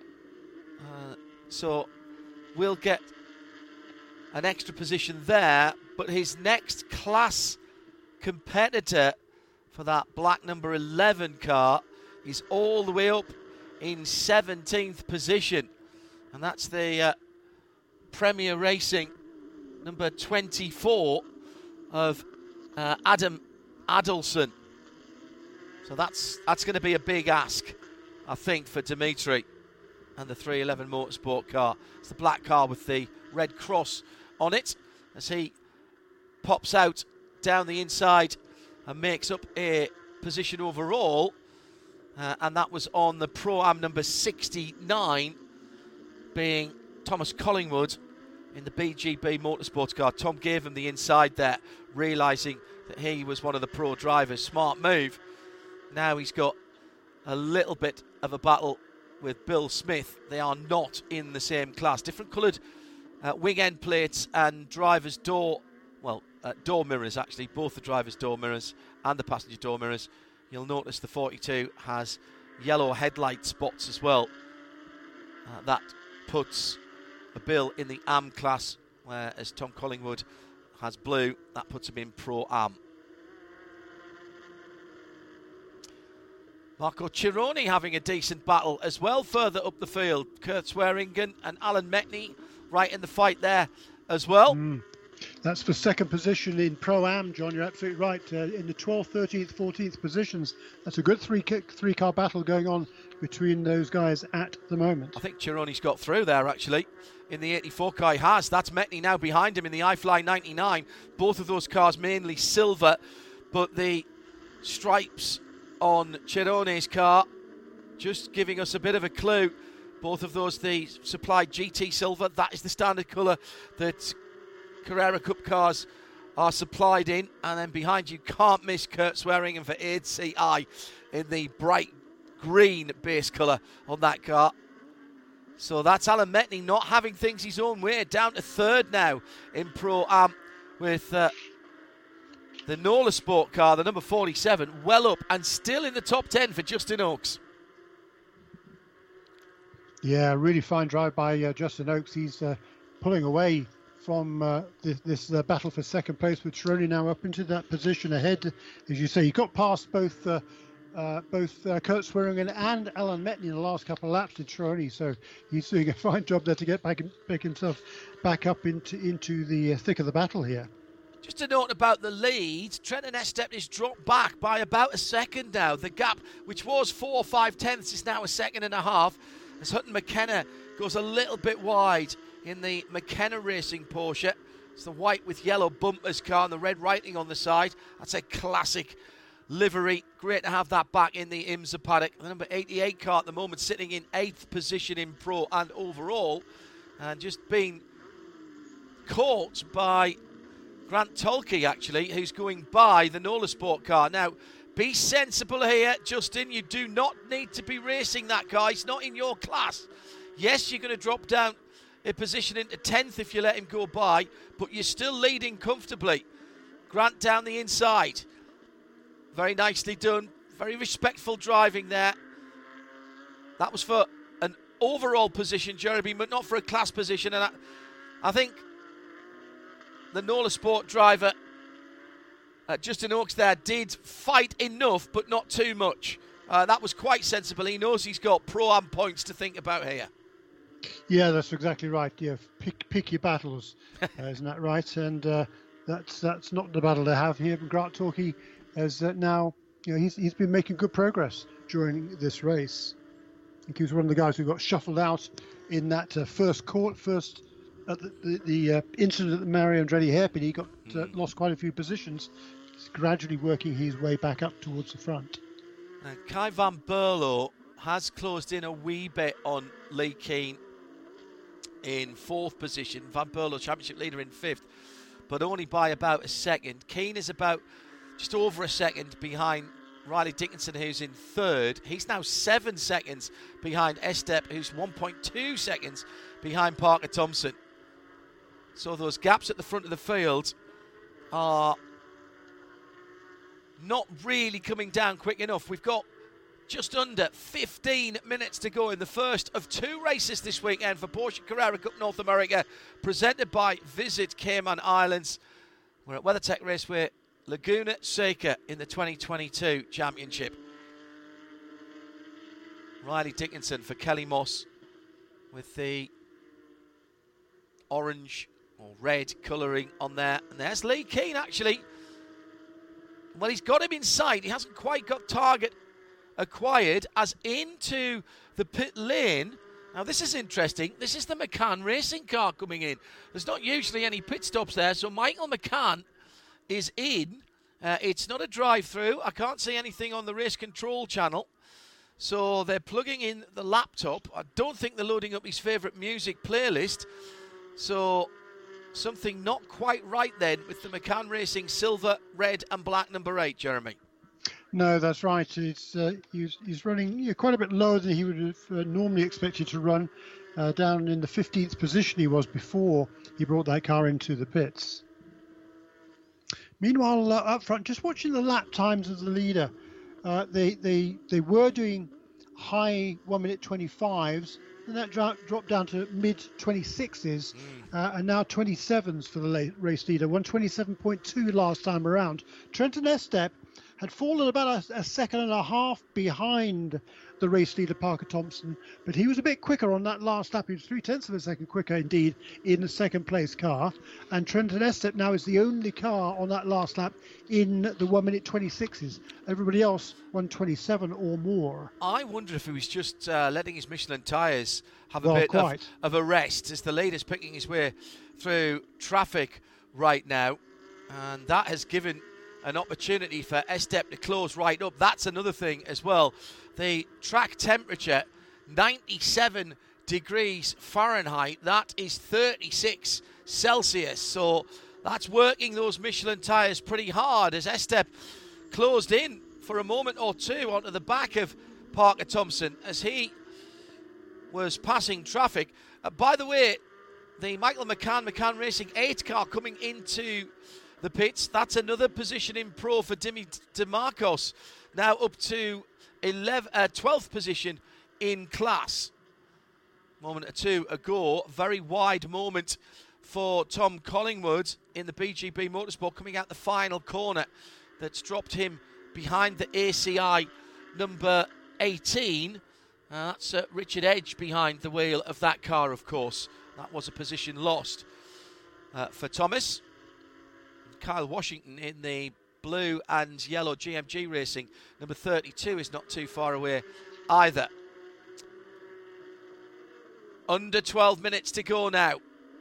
So we'll get an extra position there, but his next class competitor for that black number 11 car is all the way up in 17th position, and that's the Premier Racing number 24 of Adam Adelson. So that's going to be a big ask, I think, for Dimitri and the 311 Motorsport car. It's the black car with the red cross on it as he pops out down the inside and makes up a position overall. And that was on the Pro-Am number 69, being Thomas Collingwood in the BGB Motorsports car. Tom gave him the inside there, realising that he was one of the pro drivers. Smart move. Now he's got a little bit of a battle with Bill Smith. They are not in the same class. Different coloured wing end plates and driver's door mirrors, actually. Both the driver's door mirrors and the passenger door mirrors. You'll notice the 42 has yellow headlight spots as well. That puts Bill in the AM class, whereas Tom Collingwood has blue. That puts him in Pro-Am. Marco Cironi having a decent battle as well further up the field. Kurt Swearingen and Alan Metney right in the fight there as well. That's for second position in Pro-Am, John. You're absolutely right. In the 12th, 13th, 14th positions. That's a good three-car battle going on between those guys at the moment. I think Cironi's got through there, actually. In the 84 car, he has. That's Metney now behind him in the iFly 99. Both of those cars mainly silver, but the stripes on Cironi's car just giving us a bit of a clue. Both of those, the supplied GT silver. That is the standard colour that Carrera Cup cars are supplied in. And then behind you, can't miss Kurt Swearingen for ACI in the bright green base colour on that car. So that's Alan Metni not having things his own way. Down to third now in Pro-Am with the Nola Sport car, the number 47, well up and still in the top 10 for Justin Oakes. Yeah, really fine drive by Justin Oakes. He's pulling away from this battle for second place with Troni now up into that position ahead. As you say, he got past both Kurt Swearingen and Alan Metni in the last couple of laps to Troni, so he's doing a fine job there to get back himself back up into the thick of the battle here. Just a note about the lead, Trenton Estep is dropped back by about a second now. The gap, which was 4 or 5 tenths, is now a second and a half, as Hutton McKenna goes a little bit wide in the McKenna Racing Porsche. It's the white with yellow bumpers car and the red writing on the side. That's a classic livery. Great to have that back in the IMSA paddock. The number 88 car at the moment sitting in 8th position in Pro and overall, and just being caught by Grant Tolke, actually, who's going by the Nola Sport car. Now, be sensible here, Justin. You do not need to be racing that car. It's not in your class. Yes, you're going to drop down a position into 10th if you let him go by, but you're still leading comfortably. Grant down the inside. Very nicely done. Very respectful driving there. That was for an overall position, Jeremy, but not for a class position. And I think the Nola Sport driver, Justin Oakes there, did fight enough, but not too much. That was quite sensible. He knows he's got Pro-Am points to think about here. Yeah, that's exactly right. Yeah, pick your battles, isn't that right? And that's not the battle to have here. Grant Tolke has now, he's been making good progress during this race. I think he was one of the guys who got shuffled out in that first at the incident at the Mario Andretti hairpin. He got lost quite a few positions. He's gradually working his way back up towards the front. Now, Kai Van Berlo has closed in a wee bit on Lee Keane in 4th position. Van Berlo, championship leader, in 5th, but only by about a second. Keane is about just over a second behind Riley Dickinson, who's in 3rd. He's now 7 seconds behind Estep, who's 1.2 seconds behind Parker Thompson. So those gaps at the front of the field are not really coming down quick enough. We've got just under 15 minutes to go in the first of 2 races this weekend for Porsche Carrera Cup North America, presented by Visit Cayman Islands. We're at WeatherTech Raceway, Laguna Seca in the 2022 championship. Riley Dickinson for Kelly Moss with the orange or red colouring on there. And there's Lee Keane, actually. Well, he's got him in sight. He hasn't quite got target acquired as into the pit lane. Now, this is interesting. This is the McCann Racing car coming in. There's not usually any pit stops there, so Michael McCann is in. It's not a drive-through. I can't see anything on the race control channel. So they're plugging in the laptop. I don't think they're loading up his favourite music playlist. So something not quite right then with the McCann Racing silver, red and black number 8, Jeremy. No, that's right. It's he's running quite a bit lower than he would have normally expected to run. Down in the 15th position he was before he brought that car into the pits. Meanwhile, up front, just watching the lap times of the leader, they were doing high 1 minute 25s, and that dropped down to mid 26s, and now 27s for the race leader. 127.2 last time around. Trenton Estep had fallen about a second and a half behind the race leader, Parker Thompson, but he was a bit quicker on that last lap. He was 0.3 of a second quicker indeed in the second place car. And Trenton Estep now is the only car on that last lap in the 1 minute 26s. Everybody else 127 or more. I wonder if he was just letting his Michelin tyres have a bit of a rest as the leader's picking his way through traffic right now. And that has given an opportunity for Estep to close right up. That's another thing as well. The track temperature, 97 degrees Fahrenheit. That is 36 Celsius. So That's working those Michelin tyres pretty hard as Estep closed in for a moment or two onto the back of Parker Thompson as he was passing traffic. By the way, the Michael McCann Racing 8 car coming into the pits. That's another position in Pro for Dimi DeMarcos. Now up to 12th position in class. Moment or two ago, very wide moment for Tom Collingwood in the BGB Motorsport coming out the final corner. That's dropped him behind the ACI number 18. That's Richard Edge behind the wheel of that car, of course. That was a position lost for Thomas. Kyle Washington in the blue and yellow GMG Racing number 32 is not too far away either. Under 12 minutes to go now.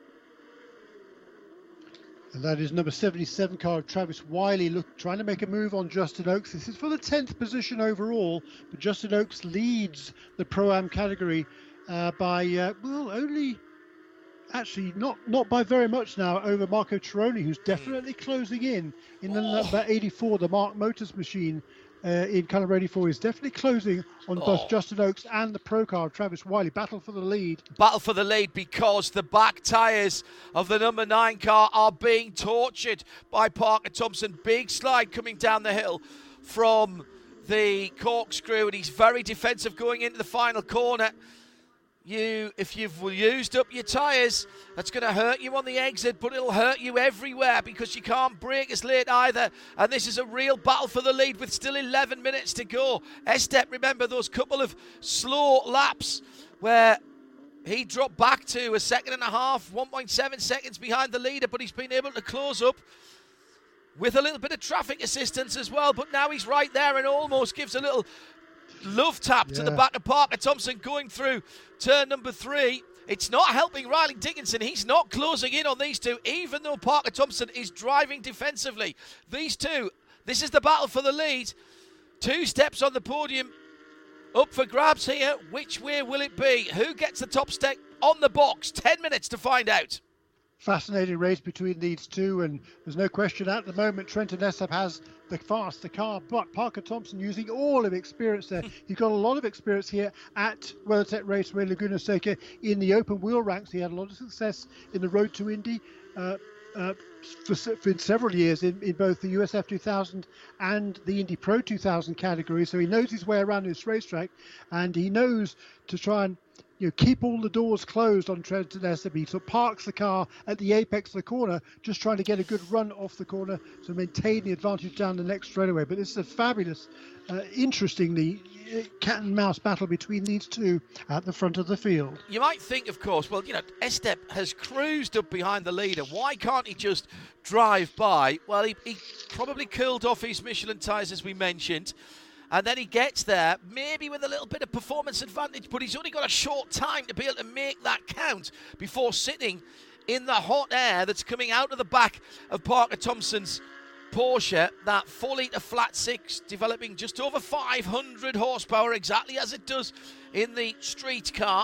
And that is number 77 car of Travis Wiley trying to make a move on Justin Oaks. This is for the 10th position overall, but Justin Oaks leads the Pro-Am category by, only... Actually, not by very much now over Marco Tironi, who's definitely closing in the number 84, the Mark Motors machine in Caliber 84 is definitely closing on both Justin Oaks and the Pro car of Travis Wiley. Battle for the lead. Battle for the lead because the back tyres of the number 9 car are being tortured by Parker Thompson. Big slide coming down the hill from the corkscrew, and he's very defensive going into the final corner. If you've used up your tyres, that's going to hurt you on the exit, but it'll hurt you everywhere because you can't brake as late either. And this is a real battle for the lead with still 11 minutes to go. Estep, remember those couple of slow laps where he dropped back to a second and a half, 1.7 seconds behind the leader, but he's been able to close up with a little bit of traffic assistance as well. But now he's right there and almost gives a little love tap to the back of Parker Thompson going through turn number 3. It's not helping Riley Dickinson. He's not closing in on these two, even though Parker Thompson is driving defensively. These two, this is the battle for the lead. 2 steps on the podium up for grabs here. Which way will it be? Who gets the top step on the box? 10 minutes to find out. Fascinating race between these two, and there's no question at the moment Trenton Estep has the faster car, but Parker Thompson using all of experience there. He's got a lot of experience here at WeatherTech Raceway Laguna Seca in the open wheel ranks. He had a lot of success in the Road to Indy for several years in both the USF 2000 and the Indy Pro 2000 category, so he knows his way around this racetrack, and he knows to try and keep all the doors closed on Trenton Estep. He sort of parks the car at the apex of the corner, just trying to get a good run off the corner to maintain the advantage down the next straightaway. But this is a fabulous, interestingly, cat and mouse battle between these two at the front of the field. You might think, of course, Estep has cruised up behind the leader. Why can't he just drive by? Well, he probably cooled off his Michelin tyres, as we mentioned. And then he gets there, maybe with a little bit of performance advantage, but he's only got a short time to be able to make that count before sitting in the hot air that's coming out of the back of Parker Thompson's Porsche, that 4-litre flat 6, developing just over 500 horsepower, exactly as it does in the street car.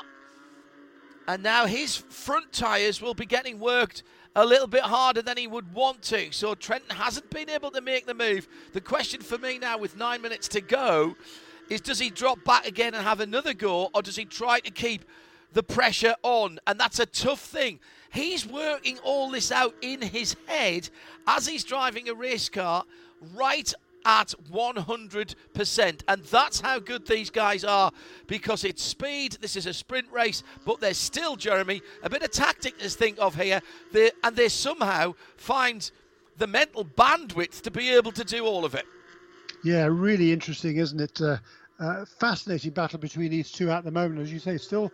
And now his front tyres will be getting worked a little bit harder than he would want to. So Trenton hasn't been able to make the move. The question for me now with 9 minutes to go is, does he drop back again and have another go, or does he try to keep the pressure on? And that's a tough thing. He's working all this out in his head as he's driving a race car right at 100%, and that's how good these guys are, because it's speed. This is a sprint race, but there's still, Jeremy, a bit of tactic to think of here, and they somehow find the mental bandwidth to be able to do all of it. Yeah, really interesting, isn't it? Fascinating battle between these two at the moment. As you say, still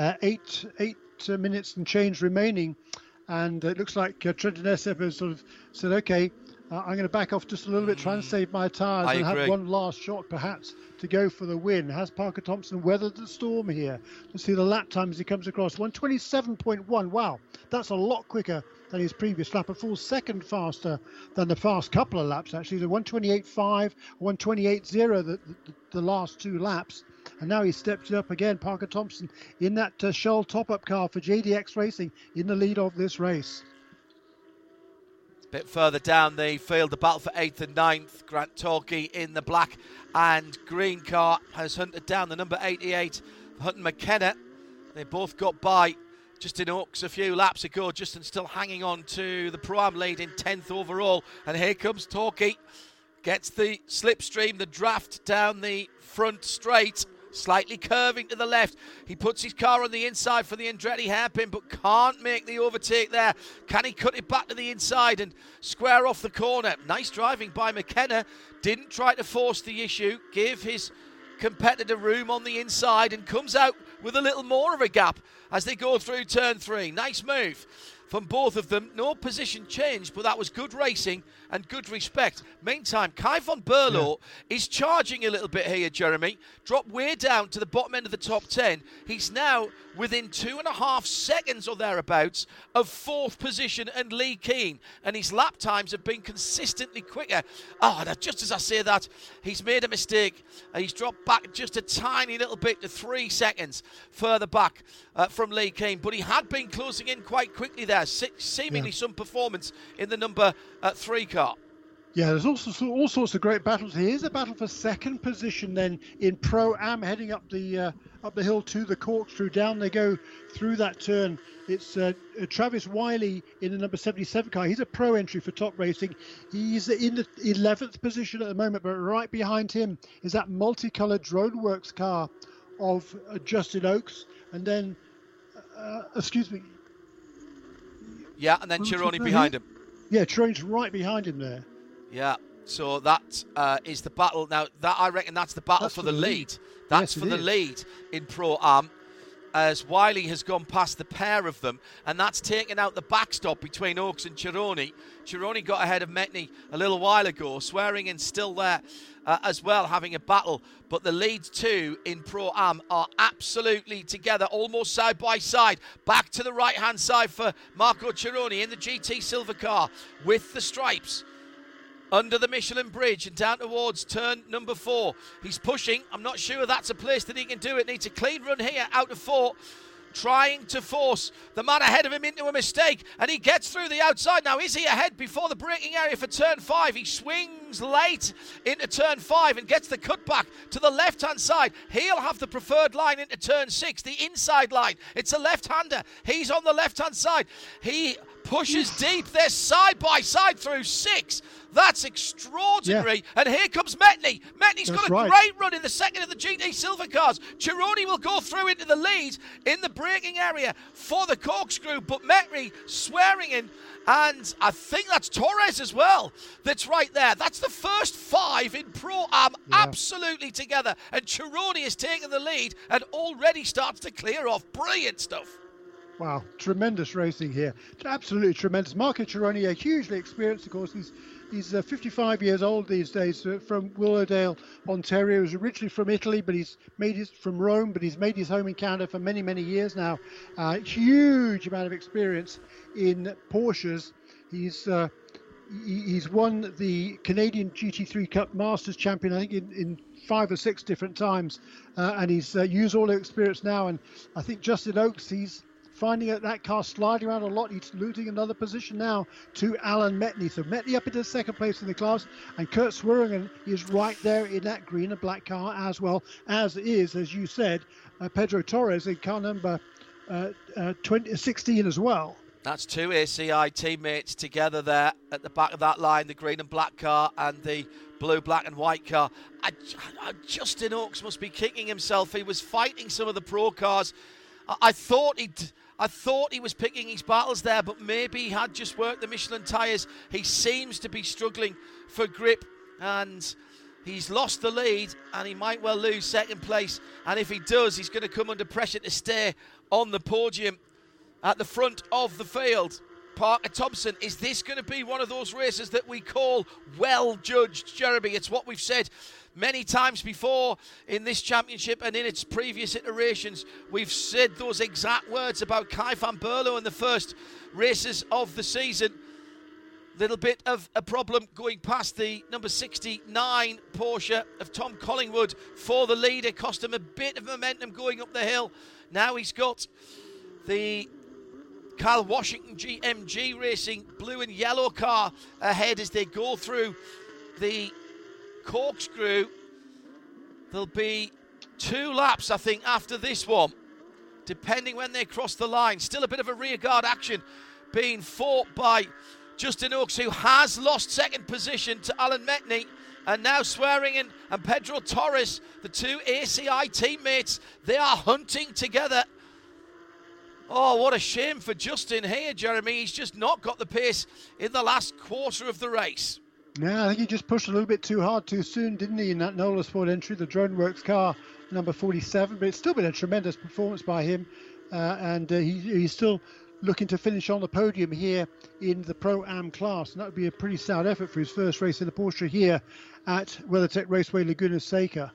8 minutes and change remaining, and it looks like Trenton Estep has sort of said, okay, I'm going to back off just a little bit, try and save my tyres and have one last shot perhaps to go for the win. Has Parker Thompson weathered the storm here? Let's see the lap time as he comes across. 127.1. Wow, that's a lot quicker than his previous lap. A full second faster than the past couple of laps, actually. The 128.5, 128.0 the last 2 laps. And now he stepped it up again. Parker Thompson in that Shell top-up car for JDX Racing in the lead of this race. bit further down the field, the battle for 8th and 9th. Grant Torquay in the black and green car has hunted down the number 88, Hutton McKenna. They both got by Justin Oakes a few laps ago. Justin still hanging on to the Pro-Am lead in 10th overall. And here comes Torquay. Gets the slipstream, the draft down the front straight. Slightly curving to the left. He puts his car on the inside for the Andretti hairpin, but can't make the overtake there. Can he cut it back to the inside and square off the corner? Nice driving by McKenna. Didn't try to force the issue. Give his competitor room on the inside and comes out with a little more of a gap as they go through turn 3. Nice move from both of them. No position change, but that was good racing and good respect. Meantime, Kai van Berlo is charging a little bit here, Jeremy. Dropped way down to the bottom end of the top 10. He's now within 2.5 seconds or thereabouts of 4th position and Lee Keane. And his lap times have been consistently quicker. Just as I say that, he's made a mistake. He's dropped back just a tiny little bit to 3 seconds further back from Lee Keane. But he had been closing in quite quickly there. Seemingly some performance in the number 3 car. Yeah, there's also all sorts of great battles. Here's a battle for 2nd position then in Pro-Am, heading up the hill to the corkscrew. Down they go through that turn. It's Travis Wiley in the number 77 car. He's a pro entry for Top Racing. He's in the 11th position at the moment, but right behind him is that multicoloured DroneWorks car of Justin Oakes. And then, Yeah, and then Chironi behind him. Yeah, Chironi's right behind him there. Yeah, so that is the battle. Now, I reckon that's the battle for the lead. That's for the lead in Pro-Am, as Wiley has gone past the pair of them, and that's taken out the backstop between Oakes and Chironi. Chironi got ahead of Metney a little while ago. Swearingen still there as well, having a battle. But the lead two in Pro-Am are absolutely together, almost side by side. Back to the right-hand side for Marco Chironi in the GT Silver car with the stripes. Under the Michelin bridge and down towards turn number 4. He's pushing. I'm not sure that's a place that he can do it. Needs a clean run here out of 4. Trying to force the man ahead of him into a mistake. And he gets through the outside. Now, is he ahead before the braking area for turn 5? He swings late into turn 5 and gets the cutback to the left-hand side. He'll have the preferred line into turn 6, the inside line. It's a left-hander. He's on the left-hand side. He pushes deep. They're side by side through 6. That's extraordinary. Yeah. And here comes Metney. Metney's got a great run in the second of the GT Silver cars. Chironi will go through into the lead in the braking area for the corkscrew, but Metney, Swearingen, and I think that's Torres as well. That's right there. That's the first 5 in Pro-Am absolutely together. And Chironi has taken the lead and already starts to clear off. Brilliant stuff. Wow, tremendous racing here. Absolutely tremendous. Marco Chironi, hugely experienced, of course. He's 55 years old these days, from Willowdale, Ontario. He's originally from Italy, but he's from Rome, but he's made his home in Canada for many, many years now. Huge amount of experience in Porsches. He's won the Canadian GT3 Cup Masters Champion, I think, in 5 or 6 different times, and he's used all the experience now. And I think Justin Oakes, he's finding that car sliding around a lot. He's losing another position now to Alan Metney. So Metney up into 2nd place in the class, and Kurt Swearingen is right there in that green and black car, as well as is, as you said, Pedro Torres in car number 16 as well. That's 2 ACI teammates together there at the back of that line, the green and black car and the blue, black and white car. Justin Oakes must be kicking himself. He was fighting some of the pro cars. I thought he was picking his battles there, but maybe he had just worked the Michelin tyres. He seems to be struggling for grip, and he's lost the lead, and he might well lose 2nd place. And if he does, he's going to come under pressure to stay on the podium at the front of the field. Parker Thompson, is this going to be one of those races that we call well judged, Jeremy? It's what we've said many times before in this championship and in its previous iterations. We've said those exact words about Kai van Berlo in the first races of the season. Little bit of a problem going past the number 69 Porsche of Tom Collingwood for the lead. It cost him a bit of momentum going up the hill. Now he's got the Kyle Washington GMG Racing blue and yellow car ahead as they go through the corkscrew. There'll be 2 laps, I think, after this one, depending when they cross the line. Still a bit of a rearguard action being fought by Justin Oakes, who has lost second position to Alan Metney. And now Swearingen and Pedro Torres, the 2 ACI teammates, they are hunting together. Oh, what a shame for Justin here, Jeremy. He's just not got the pace in the last quarter of the race. Yeah, I think he just pushed a little bit too hard too soon, didn't he, in that Nola Sport entry, the DroneWorks car, number 47. But it's still been a tremendous performance by him. And he's still looking to finish on the podium here in the Pro-Am class. And that would be a pretty stout effort for his first race in the Porsche here at WeatherTech Raceway Laguna Seca.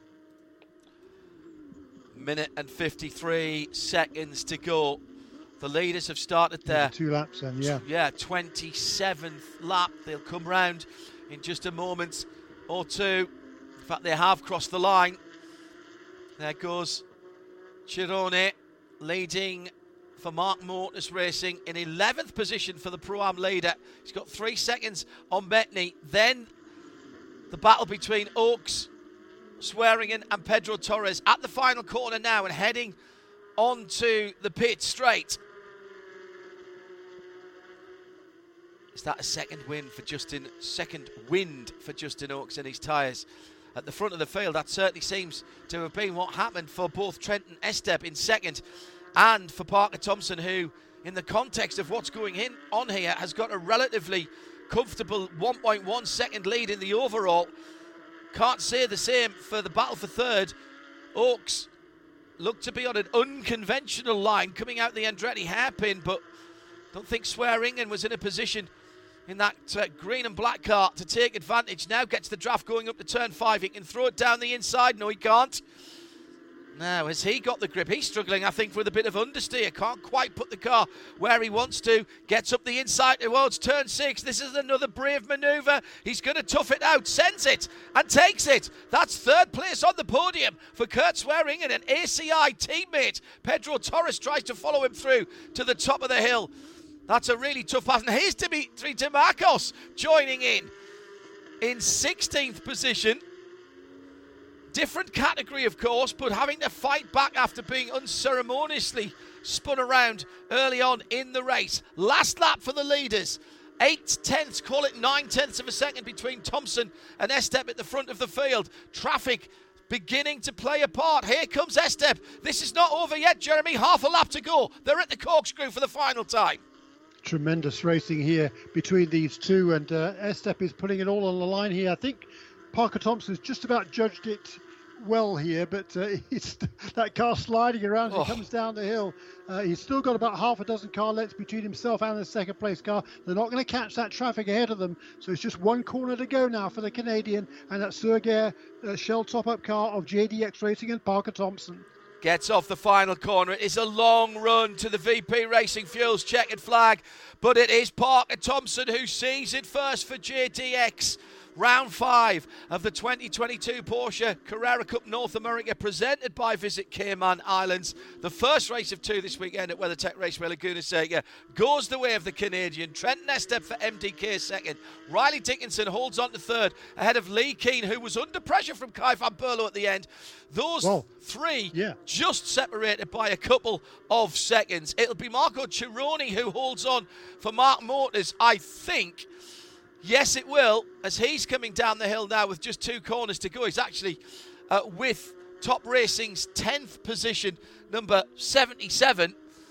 Minute and 53 seconds to go. The leaders have started their 2 laps then, yeah. Yeah, 27th lap. They'll come round in just a moment or two. In fact, they have crossed the line. There goes Chirone leading for Mark Mortis Racing in 11th position for the Pro-Am leader. He's got 3 seconds on Metney. Then the battle between Oakes, Swearingen and Pedro Torres at the final corner now and heading onto the pit straight. Is that a second wind for Justin Oakes in his tyres at the front of the field? That certainly seems to have been what happened for both Trenton Estep in second and for Parker Thompson, who, in the context of what's going on here, has got a relatively comfortable 1.1 second lead in the overall. Can't say the same for the battle for third. Oakes looked to be on an unconventional line coming out the Andretti hairpin, but don't think Swearingen was in a position in that green and black car to take advantage. Now gets the draft going up to turn 5. He can throw it down the inside. No, he can't. Now, has he got the grip? He's struggling, I think, with a bit of understeer. Can't quite put the car where he wants to. Gets up the inside towards turn 6. This is another brave manoeuvre. He's going to tough it out. Sends it and takes it. That's third place on the podium for Kurt Swearingen, an ACI teammate. Pedro Torres tries to follow him through to the top of the hill. That's a really tough pass. And here's Dimitri Dimakos joining in 16th position. Different category, of course, but having to fight back after being unceremoniously spun around early on in the race. Last lap for the leaders. 8 tenths, call it 9 tenths of a second between Thompson and Estep at the front of the field. Traffic beginning to play a part. Here comes Estep. This is not over yet, Jeremy. Half a lap to go. They're at the corkscrew for the final time. Tremendous racing here between these two, and Estep is putting it all on the line here. I think Parker Thompson's just about judged it well here, but it's that car sliding around as he comes down the hill. He's still got about half a dozen car lengths between himself and the second place car. They're not going to catch that traffic ahead of them, so it's just one corner to go now for the Canadian and that Sergei Shell top-up car of JDX Racing and Parker Thompson. Gets off the final corner. It is a long run to the VP Racing Fuels checkered flag, but it is Parker Thompson who sees it first for JDX. Round 5 of the 2022 Porsche Carrera Cup North America, presented by Visit Cayman Islands. The first race of 2 this weekend at WeatherTech Raceway Laguna Seca goes the way of the Canadian. Trenton Estep for MDK second. Riley Dickinson holds on to third ahead of Lee Keane, who was under pressure from Kai van Berlo at the end. Those three just separated by a couple of seconds. It'll be Marco Chironi who holds on for Mark Mortis, I think. Yes, it will, as he's coming down the hill now with just 2 corners to go. He's actually with Top Racing's 10th position, number 77,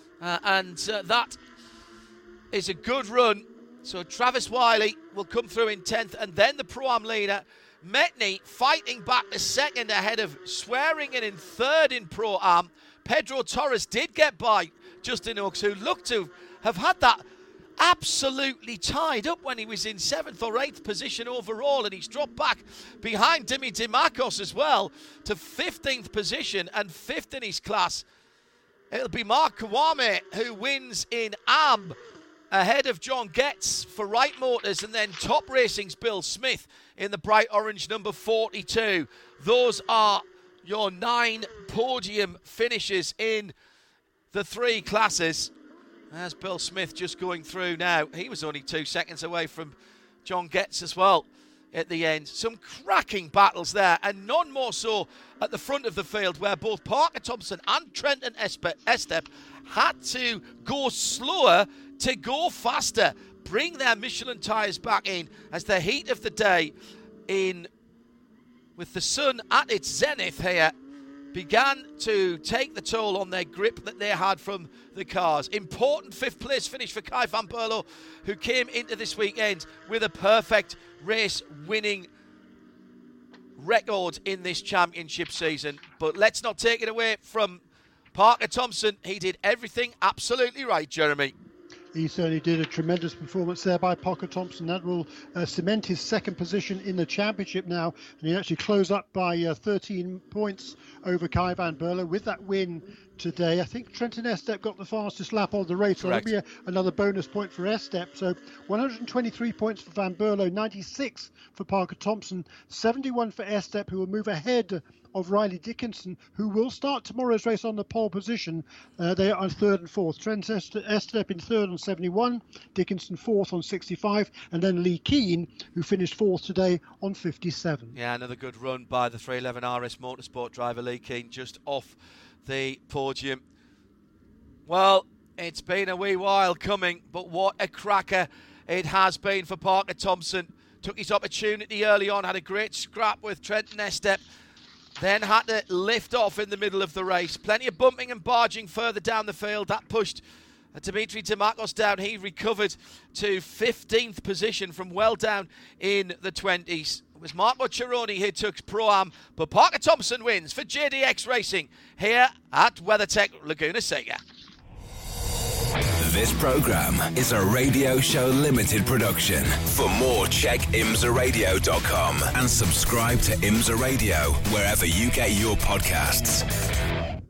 and that is a good run. So Travis Wiley will come through in 10th, and then the Pro-Am leader, Metney, fighting back to second ahead of Swearingen in third in Pro-Am. Pedro Torres did get by Justin Oakes, who looked to have had that absolutely tied up when he was in 7th or 8th position overall, and he's dropped back behind Dimi Dimakos as well to 15th position and 5th in his class. It'll be Mark Kawame who wins in AM ahead of John Getz for Wright Motors, and then Top Racing's Bill Smith in the bright orange number 42. Those are your 9 podium finishes in the 3 classes. There's Bill Smith just going through now. He was only 2 seconds away from John Getz as well at the end. Some cracking battles there, and none more so at the front of the field, where both Parker Thompson and Trenton Estep had to go slower to go faster, bring their Michelin tyres back in as the heat of the day, with the sun at its zenith here, began to take the toll on their grip that they had from the cars. Important 5th place finish for Kai van Berlo, who came into this weekend with a perfect race winning record in this championship season. But let's not take it away from Parker Thompson. He did everything absolutely right, Jeremy. He certainly did a tremendous performance there by Parker Thompson. That will cement his second position in the championship now. And he actually closed up by 13 points over Kai van Berlo with that win today. I think Trenton Estep got the fastest lap of the race. So Correct. that'll be another bonus point for Estep. So 123 points for van Berlo, 96 for Parker Thompson, 71 for Estep, who will move ahead of Riley Dickinson, who will start tomorrow's race on the pole position. They are on 3rd and 4th. Trent Estep in 3rd on 71, Dickinson 4th on 65, and then Lee Keane, who finished 4th today on 57. Yeah, another good run by the 311 RS Motorsport driver Lee Keane, just off the podium. Well, it's been a wee while coming, but what a cracker it has been for Parker Thompson. Took his opportunity early on, had a great scrap with Trenton Estep, then had to lift off in the middle of the race. Plenty of bumping and barging further down the field. That pushed Dimitri Dimakos down. He recovered to 15th position from well down in the 20s. It was Marco Cironi who took Pro-Am, but Parker Thompson wins for JDX Racing here at WeatherTech Laguna Seca. This program is a Radio Show Limited production. For more, check imsaradio.com and subscribe to IMSA Radio wherever you get your podcasts.